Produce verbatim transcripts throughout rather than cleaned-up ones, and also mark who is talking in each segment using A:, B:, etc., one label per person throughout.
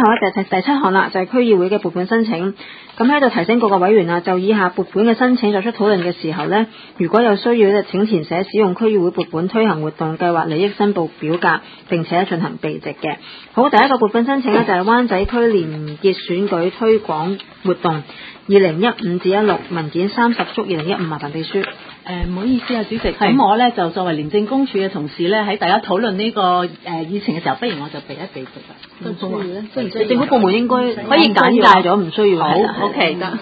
A: 最後就係第七項啦，就係區議會嘅撥款申請。咁喺度提醒各個委員啊，就以下撥款嘅申請作出討論嘅時候呢，如果有需要咧，請填寫使用區議會撥款推行活動計劃利益申報表格，並且進行備值嘅。好，第一個撥款申請呢，就係灣仔區連結選舉推廣活動二零一五至一六文件三十足二零一五，麻煩秘書。
B: 誒唔好意思啊，主席，咁我咧就作為廉政公署嘅同事咧，喺大家討論呢、這個誒、呃、議程嘅時候，不如我就備一備值啦。唔需要咧，需唔需要？
A: 政府部門應該可以簡介咗，唔需要。
B: 好 ，OK 得。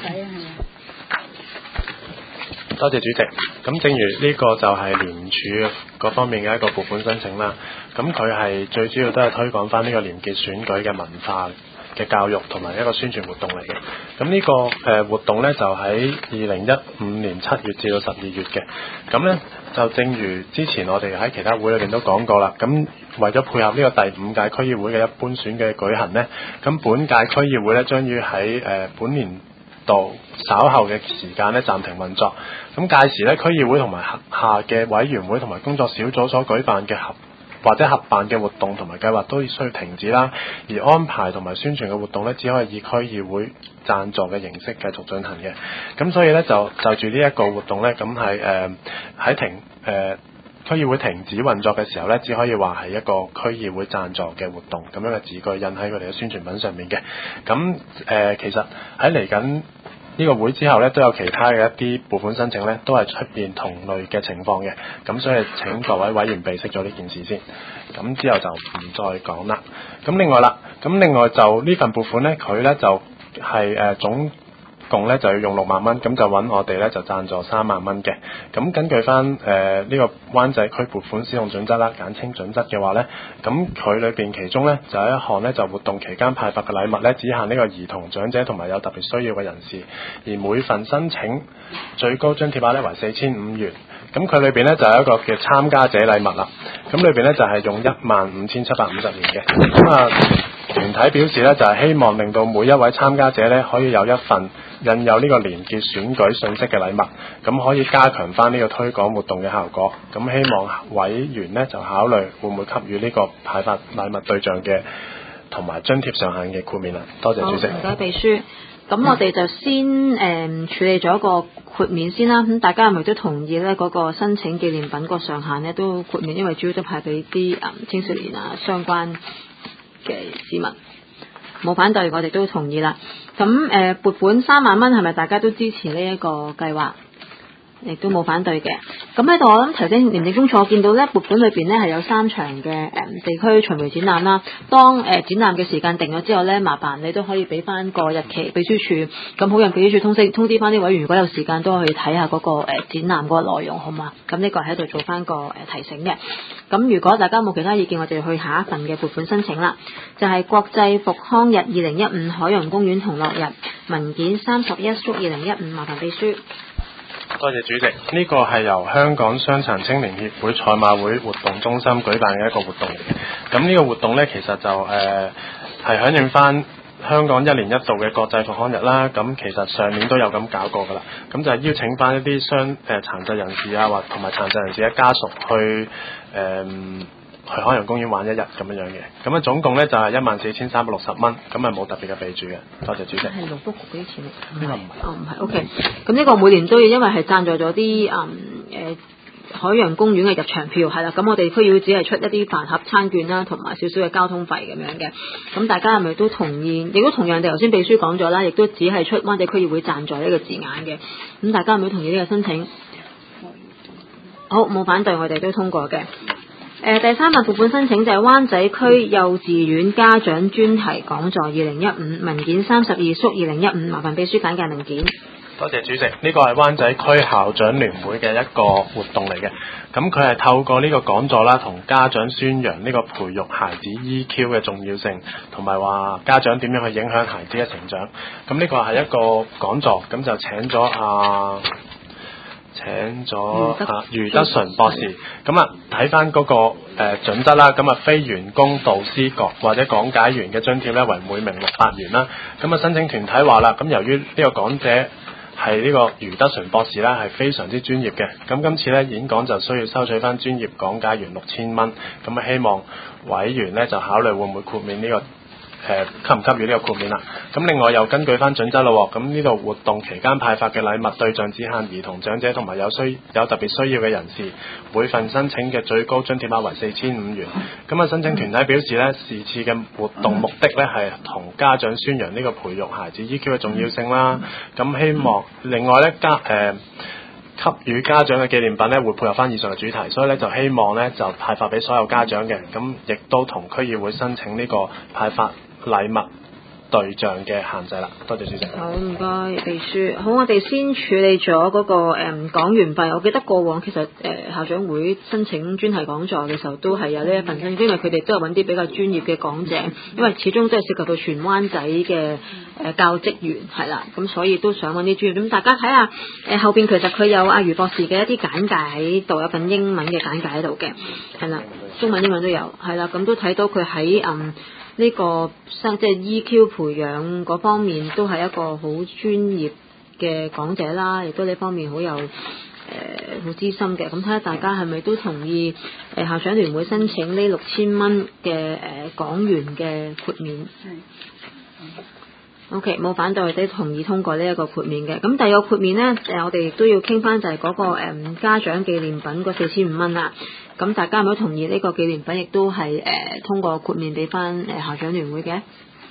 C: 多謝主席。咁正如呢個就係廉署嗰方面嘅一個撥款申請啦。咁佢係最主要都係推廣翻呢個廉潔選舉嘅文化嘅教育同埋一個宣傳活動嚟嘅。咁呢、這個誒、呃、活動呢，就喺二零一五年七月至到十二月嘅。咁呢，就正如之前我哋喺其他會裏邊都講過啦。咁為咗配合呢個第五屆區議會嘅一般選嘅舉行呢，咁本屆區議會呢，將於喺誒、呃、本年度稍後嘅時間呢暫停運作。咁屆時呢，區議會同埋轄下嘅委員會同埋工作小組所舉辦嘅合或者合辦嘅活動同埋計劃都需要停止啦，而安排同埋宣傳嘅活動呢，只可以以區議會贊助嘅形式繼續進行嘅。咁所以呢，就就住呢一個活動呢，咁係誒喺停誒、呃、區議會停止運作嘅時候呢，只可以話係一個區議會贊助嘅活動咁樣嘅字句印喺佢哋嘅宣傳品上面嘅。咁誒、呃、其實喺嚟緊呢個會之後呢，都有其他嘅一啲撥款申請呢，都係出現同類嘅情況嘅。咁所以請各位委員備悉咗呢件事先。咁之後就唔再講啦。咁另外啦，咁另外就呢份撥款呢，佢呢就係、是、誒、呃、總共呢就要用六萬蚊，咁就揾我哋呢就贊助三萬蚊嘅。咁根據翻誒呢個灣仔區撥款使用準則啦，簡稱準則嘅話呢，咁佢裏邊其中呢就有一項呢，就活動期間派發嘅禮物呢，只限呢個兒童、長者同埋有特別需要嘅人士，而每份申請最高津貼額呢為四千五元。咁佢裏邊呢就有一個嘅參加者禮物啦，咁裏邊呢就係用一萬五千七百五十元嘅。咁啊團體表示呢，就係希望令到每一位參加者呢，可以有一份印有呢個連結選舉信息嘅禮物，咁可以加強翻呢個推廣活動嘅效果。咁希望委員呢，就考慮會唔會給予呢個派發禮物對象嘅同埋津貼上限嘅豁免啦。多謝主席。
A: 唔該秘書。咁我哋就先誒、嗯、處理咗個豁免先啦。咁大家係咪都同意咧？嗰、那個申請紀念品個上限咧都豁免，因為主要都派俾啲誒青少年啊相關嘅市民。冇反對，我哋都同意啦。咁誒撥款三萬蚊係咪大家都支持呢一個計劃？亦都冇反對嘅。咁喺度我諗提醒廉政公署，我見到咧撥款裏邊咧係有三場嘅誒、嗯、地區巡迴展覽啦。當誒、呃、展覽嘅時間定咗之後咧，麻煩你都可以俾翻個日期秘書處，咁好讓秘書處通知通知翻啲委員，如果有時間都可以睇下嗰個誒、呃、展覽嗰個內容，好嘛？咁呢個喺度做翻個誒、呃、提醒嘅。咁如果大家冇其他意見，我哋去下一份嘅撥款申請啦，就係、是、國際復康日二零一五海洋公園同樂日文件三十一縮二零一五，麻煩秘書。
C: 多謝主席，呢、這個係由香港傷殘青年協會賽馬會活動中心舉辦嘅一個活動嚟嘅。咁呢個活動呢，其實就誒係響應翻香港一年一度嘅國際復康日啦。咁其實上年都有咁搞過噶啦。咁就係邀請翻一啲傷誒殘疾人士啊，或同埋殘疾人士嘅家屬去誒。呃去海洋公園玩一日咁樣樣嘅，咁啊總共咧就係一萬四千三百六十蚊，咁啊冇特別嘅備註嘅。多謝主席。
A: 係勞福局嗰啲錢嚟？
C: 呢個唔係。
A: 哦，唔係。OK。咁呢個每年都要，因為係贊助咗啲誒誒海洋公園嘅入場票，係啦。咁我哋區議會只係出一啲飯盒餐券啦，同埋少少嘅交通費咁樣嘅。咁大家係咪都同意？亦都同樣地，頭先秘書講咗啦，亦都只係出灣仔區議會贊助呢個字眼嘅。咁大家係咪都同意呢個申請？好，冇反對，我哋都通過嘅。誒、呃、第三份撥款申請就係灣仔區幼稚園家長專題講座二零一五文件三十二縮二零一五，麻煩秘書簡介文件。
C: 多謝主席，呢個係灣仔區校長聯會嘅一個活動嚟嘅。咁佢係透過呢個講座啦，同家長宣揚呢個培育孩子 E Q 嘅重要性，同埋話家長點樣去影響孩子嘅成長。咁呢個係一個講座，咁就請咗啊。請咗啊余德純博士，咁啊睇翻嗰個誒、呃、準則啦，咁啊非員工導師講或者講解員嘅津貼咧為每名六百元啦，咁啊申請團體話啦，咁由於呢個講者係呢個余德純博士啦，係非常之專業嘅，咁今次咧演講就需要收取翻專業講解員六千蚊，咁啊希望委員咧就考慮會唔會豁免呢個呃、給唔給予呢個豁免啦。咁另外又根據翻準則咯，咁呢度活動期間派發嘅禮物對象只限兒童、長者同埋有需有特別需要嘅人士，每份申請嘅最高津貼額為四千五元。咁啊，申請團體表示呢，是次嘅活動目的呢係同家長宣揚呢個培育孩子 E Q 嘅重要性啦。咁希望另外呢，家誒。呃給予家長嘅紀念品咧，會配合翻以上嘅主題，所以咧就希望咧就派發俾所有家長嘅，咁亦都同區議會申請呢個派發禮物對象嘅限制啦。多謝主席。
A: 好，唔該秘書。好，我哋先處理咗嗰、那個誒、嗯、講員費。我記得過往其實誒、呃、校長會申請專題講座嘅時候，都係有呢一份申請，因為佢哋都係揾啲比較專業嘅講者，因為始終都係涉及到荃灣仔嘅誒教職員係啦，咁所以都想揾啲專業。咁大家睇下誒、呃、後邊其實佢有阿余博士嘅一啲簡介喺度，有份英文嘅簡介喺度嘅，係啦，中文英文都有，係啦，咁都睇到佢喺嗯。呢、這個生即係 E Q 培養嗰方面都係一個好專業嘅講者啦，亦都呢方面好有誒好資深嘅。咁睇下大家係咪都同意誒、呃、校長聯會申請呢六千蚊嘅誒講員嘅豁免？O K， 冇反對或者同意通過呢一個豁免嘅。咁第二個豁免呢，誒我哋亦都要傾翻就係嗰、那個誒、呃、家長紀念品嗰四千五蚊啦。咁大家係咪都同意呢個紀念品亦都係誒、呃、通過豁免俾翻誒校長聯會嘅？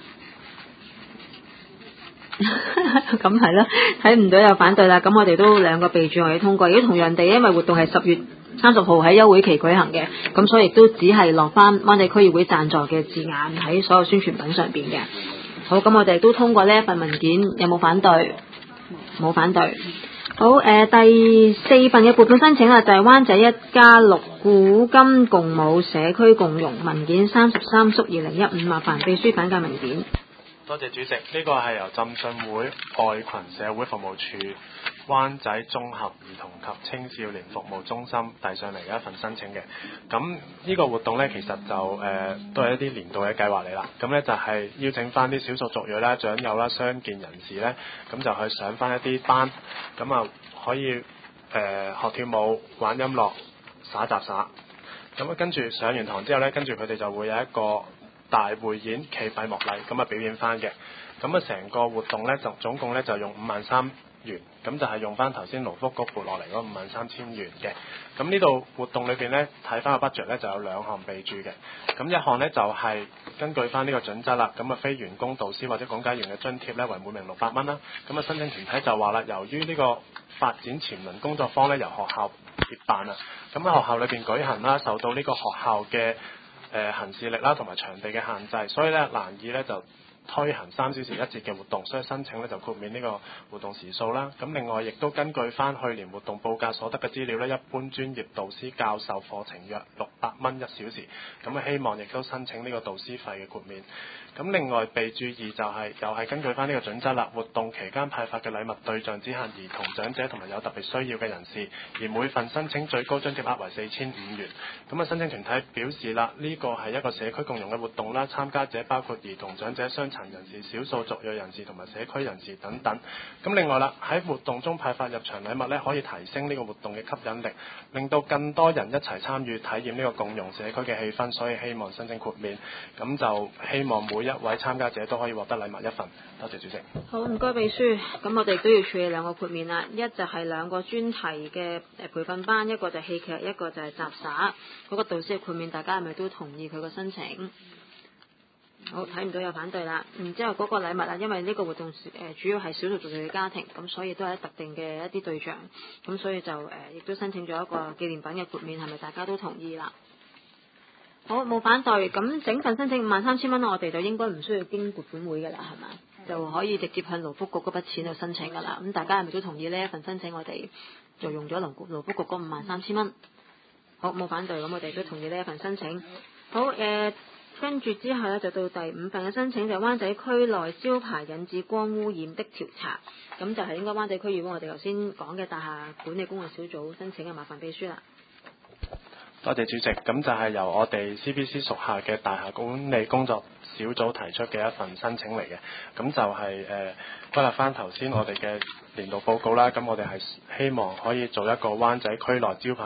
A: 咁係咯，睇唔到有反對啦。咁我哋都兩個備註我哋通過。如果同樣地，因為活動係十月三十號喺休會期舉行嘅，咁所以亦都只係落翻灣仔區議會贊助嘅字眼喺所有宣傳品上邊嘅。好，咁我哋都通過呢一份文件，有冇反對？冇反對。好，誒、呃、第四份嘅撥款申請啦，就係、是、灣仔一家六古今共舞社區共融文件三十三縮二零一五，麻煩秘書簡介文件。
C: 多謝主席，呢、這個係由浸信會愛群社會服務處灣仔綜合兒童及青少年服務中心遞上嚟嘅一份申請嘅。咁呢個活動呢，其實就誒、呃、都係一啲年度嘅計劃嚟啦。咁呢，就係、是、邀請翻啲少數族裔啦、長幼啦、傷健人士呢，咁就去上翻一啲班，咁啊可以誒、呃、學跳舞、玩音樂、耍雜耍。咁啊跟住上完堂之後呢，跟住佢哋就會有一個大匯演暨閉幕禮，咁啊表演翻嘅。咁啊成個活動呢，就總共呢，就用五萬三元，咁就係用翻頭先勞福局撥落嚟嗰五萬三千元嘅。咁呢度活動裏邊呢，睇翻個 budget 呢，就有兩項備註嘅。咁一項呢，就係、是、根據翻呢個準則啦，咁啊非員工導師或者講解員嘅津貼呢，為每名六百蚊啦。咁啊申請團體就話啦，由於呢個發展潛能工作坊呢，由學校協辦啊，咁喺學校裏邊舉行啦，受到呢個學校嘅誒、呃、行事力啦同埋場地嘅限制，所以呢，難以呢就推行三小時一節嘅活動，所以申請咧就豁免呢個活動時數啦。咁另外亦都根據翻去年活動報價所得嘅資料咧，一般專業導師教授課程約六百蚊一小時，咁啊希望亦都申請呢個導師費嘅豁免。咁另外備註二就係、是、又係根據翻呢個準則啦，活動期間派發嘅禮物對象只限兒童、長者同埋有特別需要嘅人士，而每份申請最高津貼額為四千五元。咁啊申請團體表示啦，呢、這個係一個社區共融嘅活動啦，參加者包括兒童、長者、傷殘人士、少數族裔人士同埋社區人士等等。咁另外啦，喺活動中派發入場禮物咧，可以提升呢個活動嘅吸引力，令到更多人一齊參與體驗呢個共融社區嘅氣氛，所以希望申請豁免。咁就希望每一位參加者都可以獲得禮物一份。多謝主席。
A: 好，唔該秘書。咁我哋都要處理兩個豁免啦，一就係兩個專題嘅誒培訓班，一個就係戲劇，一個就係雜耍。嗰、那個導師嘅豁免，大家係咪都同意佢個申請？好，睇唔到有反對啦。然之後嗰個禮物啊，因為呢個活動誒、呃、主要係少數族裔嘅家庭，咁所以都係特定嘅一啲對象，咁所以就誒亦、呃、都申請咗一個紀念品嘅豁免，係咪大家都同意啦？好，冇反對，咁整份申請五萬三千蚊，我哋就應該唔需要經撥款會㗎啦，係嘛？就可以直接向勞福局嗰筆錢去申請㗎啦。咁大家係咪都同意呢一份申請？我哋就用咗勞勞福局嗰五萬三千蚊。好，冇反對，咁我哋都同意呢一份申請。好，誒、呃。跟住之後咧，就到第五份嘅申請，就係、灣仔區內招牌引致光污染的調查，咁就係應該灣仔區議會我哋頭先講嘅大廈管理工作小組申請嘅，麻煩秘書啦。
C: 多謝主席，咁就係由我哋 C B C 屬下嘅大廈管理工作小組提出嘅一份申請嚟嘅，咁就係誒歸納翻頭先我哋嘅年度報告啦，咁我哋係希望可以做一個灣仔區內招牌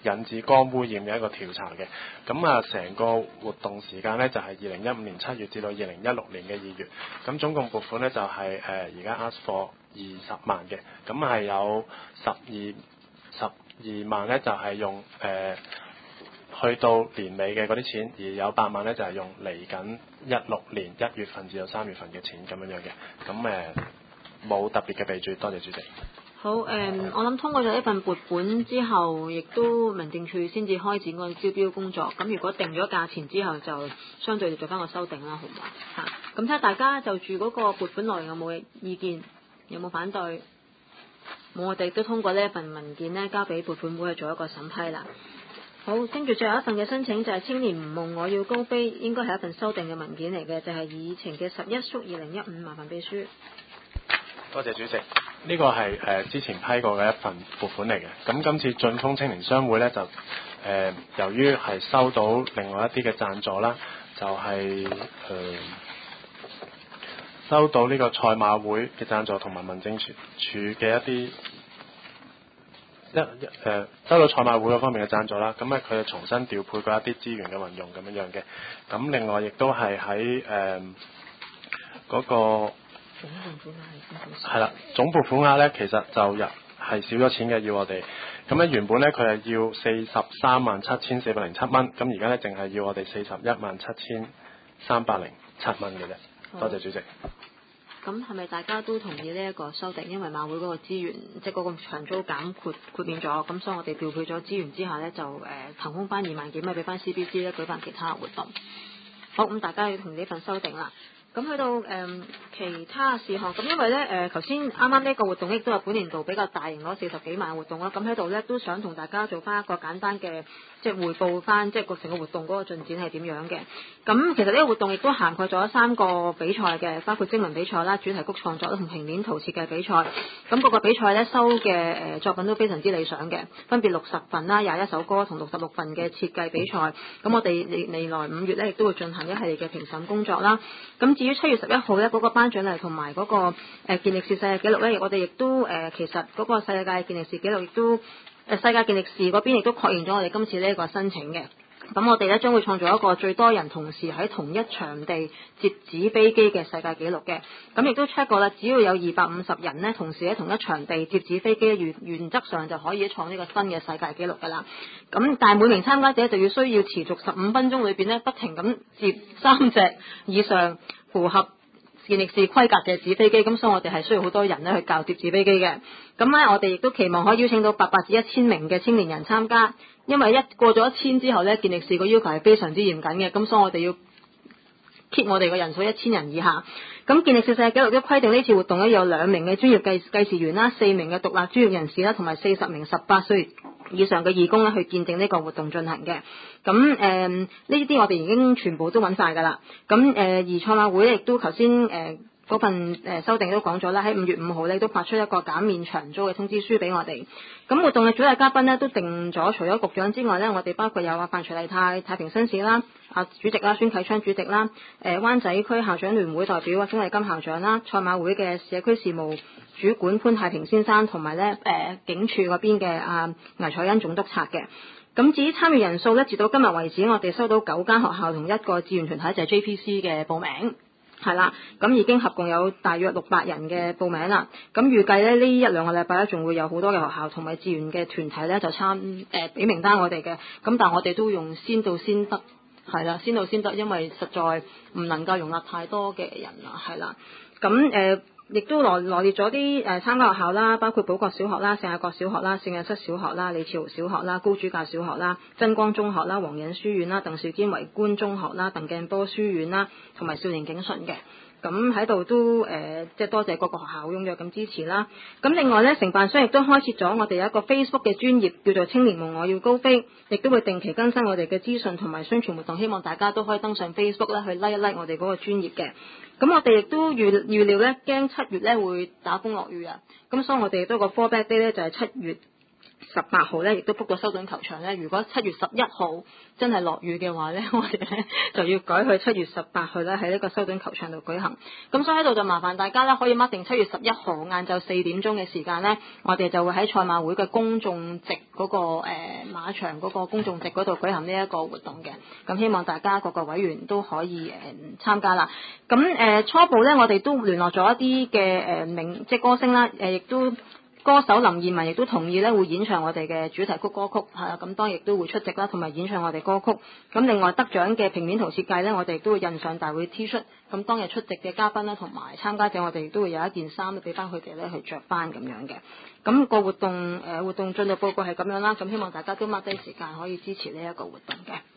C: 引致光污染嘅一個調查嘅。咁啊，成個活動時間呢，就係二零一五年七月至到二零一六年嘅二月。咁總共撥款呢，就係誒而家 ask for 二十萬嘅。咁係有十二十二萬呢，就係、是、用誒、呃、去到年尾嘅嗰啲錢，而有八萬呢，就係、是、用嚟緊一六年一月份至到三月份嘅錢咁樣樣嘅。咁誒冇特別嘅備註，多謝主席。
A: 好誒、嗯，我諗通過咗呢份撥款之後，亦都民政處先至開展個招標工作。咁如果定咗價錢之後，就相對做翻個修訂啦，好唔好嚇？咁睇下大家就住嗰個撥款內容有冇意見，有冇反對？冇，我哋都通過呢一份文件呢，交俾撥款會去做一個審批啦。好，跟住最後一份嘅申請就係青年唔夢我要高飛，應該係一份修訂嘅文件嚟嘅，就係、是、議程嘅十一縮二零一五，麻煩秘書。
C: 多謝主席，呢、這個係誒、呃、之前批過嘅一份撥款嚟嘅。咁今次晉峰青年商會呢，就誒、呃、由於係收到另外一啲嘅贊助啦，就係、是、誒、呃、收到呢個賽馬會嘅贊助同埋民政處處嘅一啲一一誒、呃、收到賽馬會嗰方面嘅贊助啦。咁咧佢就重新調配過一啲資源嘅運用咁樣樣嘅。咁另外亦都係喺誒嗰個。係啦，總撥款額咧其實就入係少咗錢嘅，要我哋咁咧原本咧佢係要四十三萬七千四百零七蚊，咁而家咧淨係要我哋四十一萬七千三百零七蚊嘅啫。多謝主席。
A: 咁係咪大家都同意呢一個修訂？因為馬會嗰個資源即係嗰個長租減豁豁免咗，咁所以我哋調配咗資源之下咧，就誒騰空翻二萬幾蚊俾翻 C B C 咧舉辦其他活動。好，咁大家要同意呢份修訂啦。咁去到誒、呃、其他事項，咁因為咧誒頭先啱啱呢個活動亦都係本年度比較大型攞四十幾萬活動啦，咁喺度咧都想同大家做翻一個簡單嘅即係匯報翻，即係個成個活動嗰個進展係點樣嘅。咁其實呢個活動亦都涵蓋咗三個比賽嘅，包括徵文比賽啦、主題曲創作啦同平面圖設計比賽。咁、那、各個比賽咧收嘅誒作品都非常之理想嘅，分別六十份啦、廿一首歌同六十六份嘅設計比賽。咁我哋未未來五月咧亦都會進行一系列嘅評審工作啦。咁至於七月十一號咧嗰個頒獎禮同埋嗰個誒、呃、健力士世界紀錄咧，我哋亦都誒、呃、其實嗰個世界健力士紀錄亦都誒、呃、世界健力士嗰邊亦都確認咗我哋今次呢一個申請嘅。咁我哋咧將會創造一個最多人同時喺同一場地折紙飛機嘅世界紀錄嘅。咁亦都 check 過啦，只要有二百五十人呢同時喺同一場地折紙飛機，原原則上就可以創呢個新嘅世界紀錄㗎啦。咁但係每名參加者就要需要持續十五分鐘裏邊呢不停咁折三隻以上符合健力士規格嘅紙飛機，咁所以我哋係需要好多人咧去教折紙飛機嘅。咁咧我哋亦都期望可以邀請到八百至一千名嘅青年人參加，因為一過咗一千之後咧，健力士個要求係非常之嚴謹嘅，咁所以我哋要 keep 我哋個人數一千人以下。咁健力士世界紀錄都規定呢次活動咧有兩名嘅專業計計時員啦，四名嘅獨立專業人士啦，同埋四十名十八歲以上嘅義工咧去見證呢個活動進行嘅。咁誒呢啲我哋已經全部都揾晒㗎啦。咁誒、呃、而賽馬會亦都頭先誒嗰份誒修訂都講咗啦，喺五月五號咧都發出一個減免長租嘅通知書俾我哋。咁活動嘅主禮嘉賓呢都定咗，除咗局長之外呢，我哋包括有阿范徐麗泰太平紳士啦、阿主席啦、孫啟昌主席啦、誒、呃、灣仔區校長聯會代表啊鍾麗金校長啦、賽馬會嘅社區事務主管潘太平先生，同埋咧誒警署嗰邊嘅阿倪彩欣總督察嘅。咁至於參與人數咧，直到今日為止，我哋收到九間學校同一個志願團體就係 J P C 嘅報名，係啦，咁已經合共有大約六百人嘅報名啦。咁預計咧呢一兩個禮拜咧，仲會有好多嘅學校同埋志願嘅團體咧就參誒俾名單我哋嘅。咁但係我哋都用先到先得，係啦，先到先得，因為實在唔能夠容納太多嘅人啦，係啦。咁誒。呃亦都羅羅列咗啲誒參加學校啦，包括寶覺小學啦、聖雅各小學啦、聖約瑟小學啦、李朝小學啦、高主教小學啦、真光中學啦、皇仁書院啦、鄧肇堅維官中學啦、鄧鏡波書院啦，同埋少年警訊嘅。咁喺度都誒、呃，即係多謝各個學校踴躍咁支持啦。咁另外咧，承辦商亦都開設咗我哋有一個 Facebook 嘅專頁，叫做青年夢我要高飛，亦都會定期更新我哋嘅資訊同埋宣傳活動，希望大家都可以登上 Facebook 咧去 like 一 like 我哋嗰個專頁嘅。咁我哋亦都預預料咧，驚七月咧會打風落雨啊，咁所以我哋都個 fallback day 咧就係七月十八號咧，亦都 book 咗修頓球場咧。如果七月十一號真係落雨嘅話咧，我哋咧就要改去七月十八號咧喺呢個修頓球場度舉行。咁所以喺度就麻煩大家咧，可以 mark 定七月十一號晏晝四點鐘嘅時間咧，我哋就會喺賽馬會嘅公眾席嗰、嗰個誒、呃、馬場嗰個公眾席嗰度舉行呢一個活動嘅。咁希望大家各個委員都可以誒、呃、參加啦。咁誒、呃、初步咧，我哋都聯絡咗一啲嘅誒名即係歌星啦，誒、呃、亦都。歌手林二汶亦都同意咧，會演唱我哋嘅主題曲歌曲，係啊，咁當然亦都會出席啦，同埋演唱我哋歌曲。咁另外得獎嘅平面圖設計咧，我哋亦都會印上大會 T 恤。咁當日出席嘅嘉賓啦，同埋參加者，我哋亦都會有一件衫俾翻佢哋咧去着翻咁樣嘅。咁、個活動誒、呃、活動進度報告係咁樣啦。咁希望大家都 mark 低時間可以支持呢一個活動嘅。